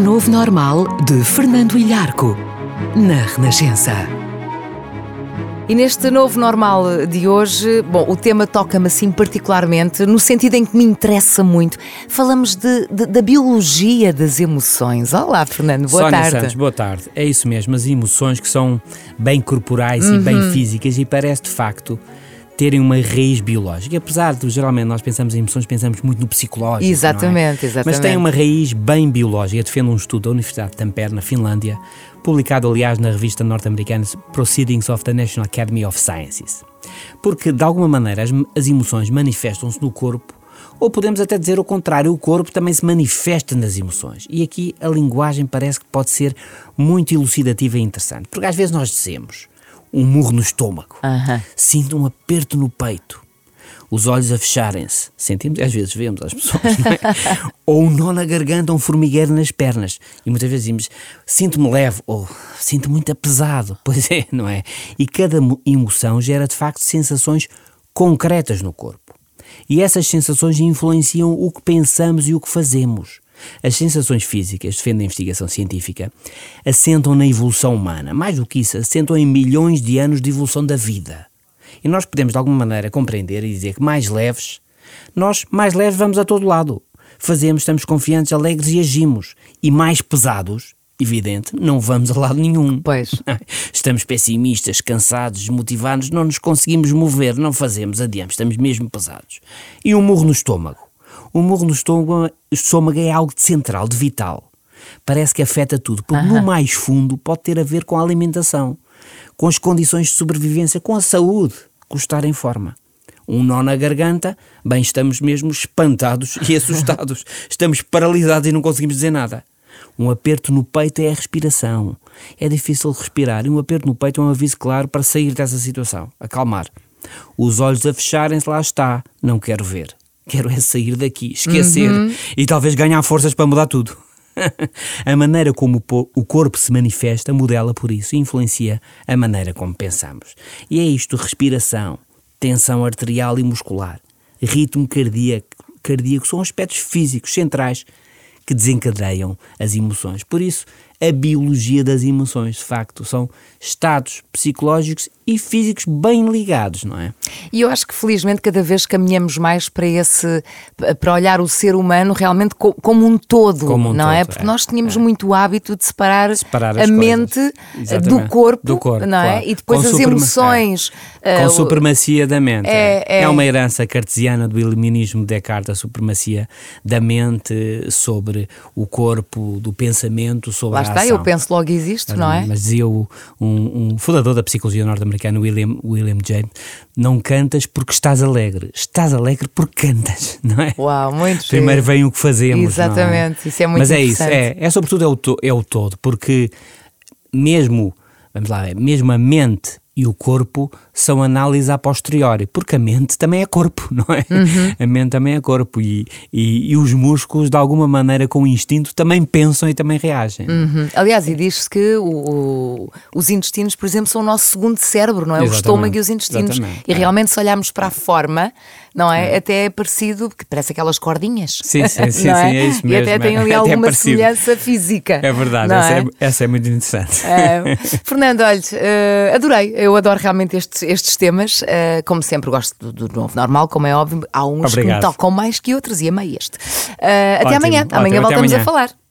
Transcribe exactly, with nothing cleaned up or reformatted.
novo normal de Fernando Ilharco, na Renascença. E neste novo normal de hoje, bom, o tema toca-me assim particularmente, no sentido em que me interessa muito. Falamos de, de, da biologia das emoções. Olá, Fernando, boa Sónia tarde. Santos, boa tarde. É isso mesmo, as emoções que são bem corporais Uhum. e bem físicas e parece de facto terem uma raiz biológica. Apesar de, geralmente, nós pensamos em emoções, pensamos muito no psicológico, Exatamente, não é? exatamente. Mas tem uma raiz bem biológica. Defende um estudo da Universidade de Tampere, na Finlândia, publicado, aliás, na revista norte-americana Proceedings of the National Academy of Sciences. Porque, de alguma maneira, as, as emoções manifestam-se no corpo, ou podemos até dizer o contrário, o corpo também se manifesta nas emoções. E aqui a linguagem parece que pode ser muito elucidativa e interessante. Porque às vezes nós dizemos um murro no estômago, Uhum. sinto um aperto no peito, os olhos a fecharem-se, sentimos e às vezes vemos as pessoas, não é? Ou um nó na garganta, um formigueiro nas pernas, e muitas vezes dizemos, sinto-me leve, ou sinto muito pesado, pois é, não é? E cada emoção gera de facto sensações concretas no corpo, e essas sensações influenciam o que pensamos e o que fazemos. As sensações físicas, defende a investigação científica, assentam na evolução humana. Mais do que isso, assentam em milhões de anos de evolução da vida. E nós podemos, de alguma maneira, compreender e dizer que mais leves, nós mais leves vamos a todo lado. Fazemos, estamos confiantes, alegres e agimos. E mais pesados, evidente, não vamos a lado nenhum. Pois. Estamos pessimistas, cansados, desmotivados, não nos conseguimos mover, não fazemos, adiamos, estamos mesmo pesados. E um murro no estômago. O murro no estômago, estômago é algo de central, de vital. Parece que afeta tudo, porque Uhum. no mais fundo pode ter a ver com a alimentação, com as condições de sobrevivência, com a saúde, com o estar em forma. Um nó na garganta, bem, estamos mesmo espantados e assustados. Estamos paralisados e não conseguimos dizer nada. Um aperto no peito é a respiração. É difícil respirar e um aperto no peito é um aviso claro para sair dessa situação, acalmar. Os olhos a fecharem-se, lá está, não quero ver. Quero é sair daqui, esquecer Uhum. e talvez ganhar forças para mudar tudo. A maneira como o corpo se manifesta modela por isso e influencia a maneira como pensamos. E é isto, respiração, tensão arterial e muscular, ritmo cardíaco, cardíaco são aspectos físicos centrais que desencadeiam as emoções. Por isso, a biologia das emoções, de facto, são estados psicológicos e físicos bem ligados, não é? E eu acho que felizmente cada vez caminhamos mais para esse, para olhar o ser humano realmente co- como um todo, Como um não todo, é? Porque é, nós tínhamos é. muito o hábito de separar, Separar a as mente coisas. do Exatamente. corpo, Do corpo, não é? claro. E depois Com as suprema- emoções. Com uh, supremacia da mente. é- É, é- é uma herança cartesiana do iluminismo de Descartes, a supremacia da mente sobre o corpo, do pensamento, sobre Lá a está, ação. eu penso logo existe, não é? Mas dizia o, um, um fundador da psicologia norte-americana, William, William James, não cantas porque estás alegre, estás alegre porque cantas, não é? Uau, muito Primeiro giro. vem o que fazemos. Exatamente, não é? isso é muito Mas é isso, interessante. é, é sobretudo é o, to, é o todo, porque mesmo, vamos lá, é, mesmo a mente e o corpo são análise a posteriori, porque a mente também é corpo, não é? Uhum. A mente também é corpo e, e, e os músculos, de alguma maneira, com o instinto, também pensam e também reagem. Uhum. Aliás, e diz-se que o, o- os intestinos, por exemplo, são o nosso segundo cérebro, não é? Exatamente. O estômago e os intestinos. Exatamente. E É. realmente, se olharmos para a forma, não é? Até é parecido, porque parece aquelas cordinhas. Sim, sim, sim, não sim, é isso E mesmo, até tem é. ali Até é alguma parecido. semelhança física. É verdade, não essa é? é, essa é muito interessante. Uh, Fernando, olha, uh, adorei, eu adoro realmente estes, estes temas, uh, como sempre gosto do, do novo normal, como é óbvio, há uns Obrigado. que me tocam mais que outros e amei este. Uh, até Ótimo, amanhã, ótimo, amanhã até voltamos amanhã. a falar.